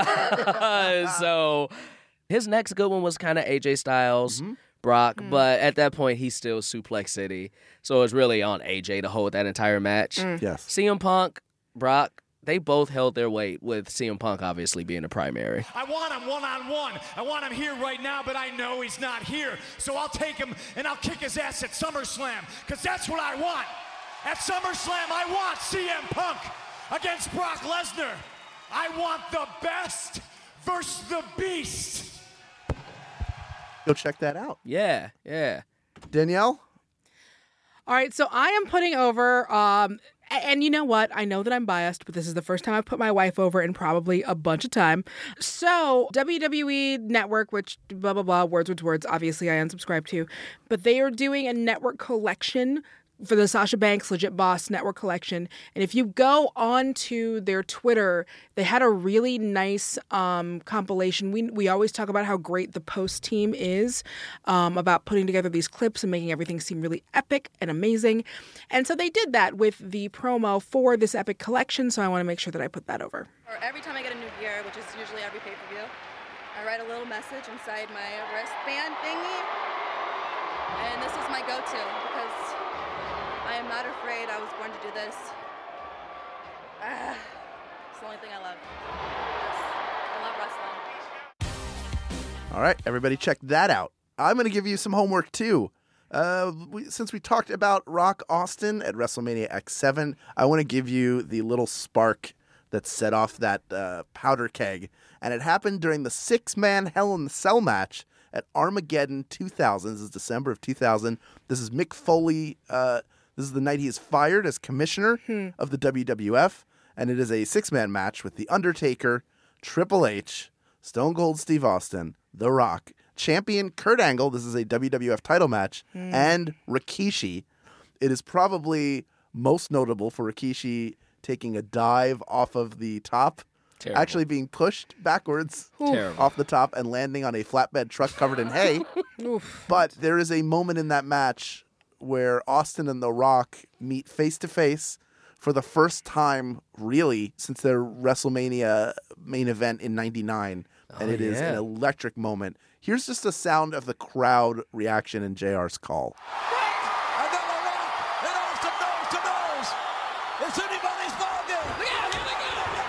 S4: So his next good one was kind of AJ Styles, Brock, but at that point he's still Suplex City. So it's really on AJ to hold that entire match.
S2: Yes.
S4: CM Punk, Brock, they both held their weight, with CM Punk obviously being a primary.
S11: I want him one-on-one. I want him here right now, but I know he's not here. So I'll take him and I'll kick his ass at SummerSlam, because that's what I want. At SummerSlam, I want CM Punk against Brock Lesnar. I want the best versus the beast.
S2: Go check that out.
S4: Yeah.
S2: Danielle?
S3: All right, so I am putting over, and you know what? I know that I'm biased, but this is the first time I've put my wife over in probably a bunch of time. So WWE Network, which blah, blah, blah, words with words, obviously I unsubscribe to, but they are doing a network collection for the Sasha Banks Legit Boss Network Collection. And if you go onto their Twitter, they had a really nice compilation. We always talk about how great the Post team is, about putting together these clips and making everything seem really epic and amazing. And so they did that with the promo for this epic collection, so I want to make sure that I put that over.
S16: Or every time I get a new gear, which is usually every pay-per-view, I write a little message inside my wristband thingy. And this is my go-to because I am not afraid. I was born to do this. It's the only thing I love. I love wrestling.
S2: All right, everybody check that out. I'm going to give you some homework, too. Since we talked about Rock Austin at WrestleMania X7, I want to give you the little spark that set off that powder keg. And it happened during the 6-man Hell in the Cell match at Armageddon 2000. This is December of 2000. This is Mick Foley. This is the night he is fired as commissioner of the WWF. And it is a 6-man match with The Undertaker, Triple H, Stone Cold Steve Austin, The Rock, champion Kurt Angle. This is a WWF title match. And Rikishi. It is probably most notable for Rikishi taking a dive off of the top.
S4: Terrible.
S2: Actually being pushed backwards
S4: Terrible.
S2: off the top and landing on a flatbed truck covered in hay. But there is a moment in that match where Austin and The Rock meet face-to-face for the first time, really, since their WrestleMania main event in 99. And it is an electric moment. Here's just a sound of the crowd reaction in JR's call.
S10: And then The Rock and Austin nose to nose. It's anybody's ballgame. Look out, here they go.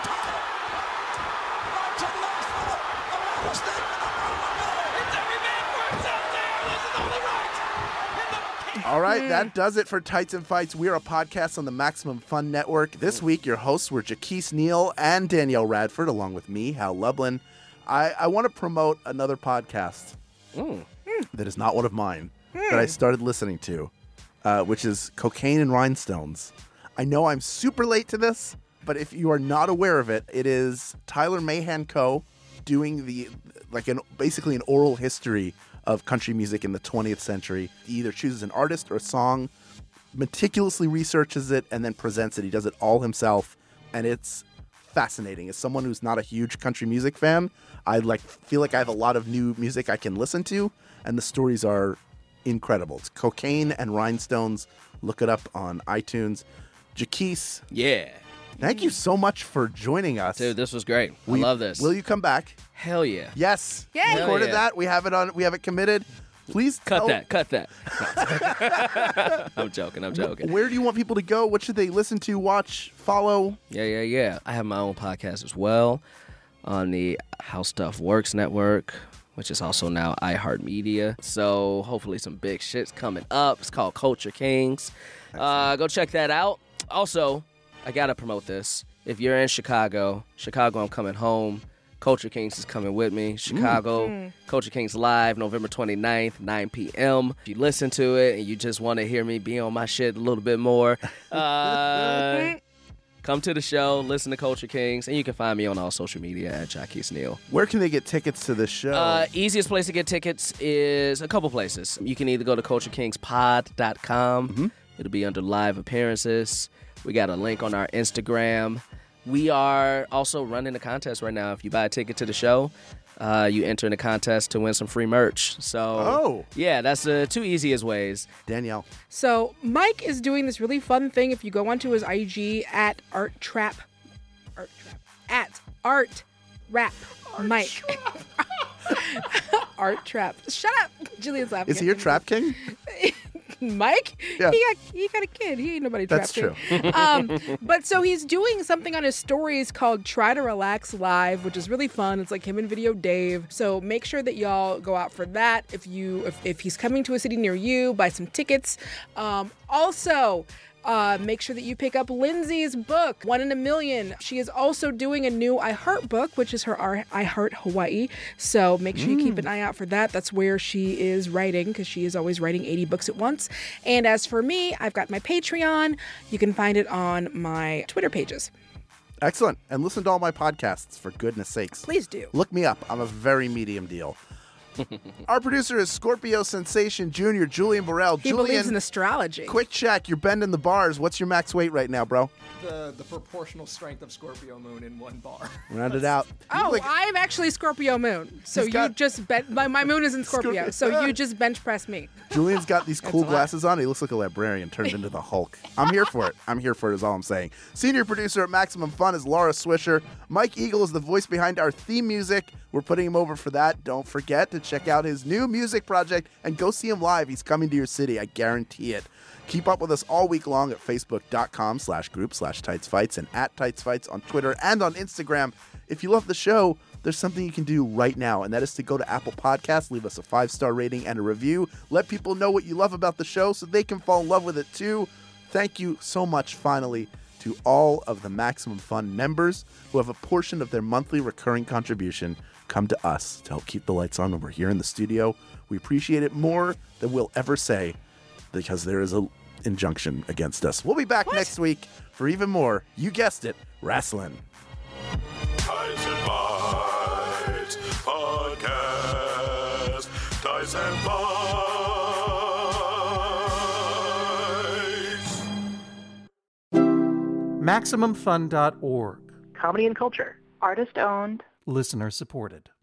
S10: Right to the last one. A rattlesnake and a rattlesnake. It's every man for himself there. This is only right.
S2: All right, that does it for Tights and Fights. We are a podcast on the Maximum Fun Network. This week, your hosts were Jaquise Neal and Danielle Radford, along with me, Hal Lublin. I want to promote another podcast that is not one of mine that I started listening to, which is Cocaine and Rhinestones. I know I'm super late to this, but if you are not aware of it, it is Tyler Mahan Co. doing basically an oral history of country music in the 20th century. He either chooses an artist or a song, meticulously researches it, and then presents it. He does it all himself, and it's fascinating. As someone who's not a huge country music fan, I feel like I have a lot of new music I can listen to, and the stories are incredible. It's Cocaine and Rhinestones. Look it up on iTunes. Jaquise.
S4: Yeah.
S2: Thank you so much for joining us.
S4: Dude, this was great. I love this.
S2: Will you come back?
S4: Hell yeah.
S2: Yes.
S3: Yay.
S2: Recorded that. We have it committed. Please
S4: Cut that. I'm joking.
S2: Where do you want people to go? What should they listen to, watch, follow?
S4: Yeah. I have my own podcast as well on the How Stuff Works Network, which is also now iHeartMedia. So hopefully some big shit's coming up. It's called Culture Kings. Go check that out. Also, I got to promote this. If you're in Chicago, I'm coming home. Culture Kings is coming with me. Chicago, Culture Kings Live, November 29th, 9 p.m. If you listen to it and you just want to hear me be on my shit a little bit more, Come to the show, listen to Culture Kings, and you can find me on all social media at Jaquise Neal.
S2: Where can they get tickets to the show?
S4: Easiest place to get tickets is a couple places. You can either go to culturekingspod.com. It'll be under live appearances. We got a link on our Instagram. We are also running a contest right now. If you buy a ticket to the show, you enter in a contest to win some free merch. So, yeah, that's the two easiest ways.
S2: Danielle.
S3: So Mike is doing this really fun thing. If you go onto his IG at ArtTrap Mike. ArtTrap. Shut up. Jillian's laughing.
S2: Is he your trap king?
S3: Mike?
S2: Yeah.
S3: He got a kid. He ain't nobody trapped.
S2: That's true.
S3: But so he's doing something on his stories called Try to Relax Live, which is really fun. It's like him and Video Dave. So make sure that y'all go out for that. If he's coming to a city near you, buy some tickets. Also, make sure that you pick up Lindsay's book, 1 in a Million. She is also doing a new I Heart book, which is her I Heart Hawaii. So make sure you keep an eye out for that. That's where she is writing, because she is always writing 80 books at once. And as for me, I've got my Patreon. You can find it on my Twitter pages.
S2: Excellent. And listen to all my podcasts, for goodness sakes.
S3: Please do.
S2: Look me up. I'm a very medium deal. Our producer is Scorpio Sensation Jr., Julian Burrell.
S3: He believes in astrology.
S2: Quick check. You're bending the bars. What's your max weight right now, bro?
S5: The proportional strength of Scorpio moon in one bar.
S2: Round it out.
S3: Oh, I'm actually Scorpio moon. So you just my moon is in Scorpio. So you just bench press me.
S2: Julian's got these cool glasses on. He looks like a librarian turned into the Hulk. I'm here for it. I'm here for it is all I'm saying. Senior producer at Maximum Fun is Laura Swisher. Mike Eagle is the voice behind our theme music. We're putting him over for that. Don't forget to check out his new music project and go see him live. He's coming to your city. I guarantee it. Keep up with us all week long at facebook.com/group/TightsFights and at TightsFights on Twitter and on Instagram. If you love the show, there's something you can do right now, and that is to go to Apple Podcasts, leave us a 5-star rating and a review. Let people know what you love about the show so they can fall in love with it too. Thank you so much, finally, to all of the Maximum Fun members who have a portion of their monthly recurring contribution come to us to help keep the lights on when we're here in the studio. We appreciate it more than we'll ever say, because there is an injunction against us. We'll be back next week for even more, you guessed it, wrestling.
S1: Tights and Fights Podcast. Tights and Fights.
S17: MaximumFun.org.
S18: Comedy and culture. Artist owned.
S17: Listener supported.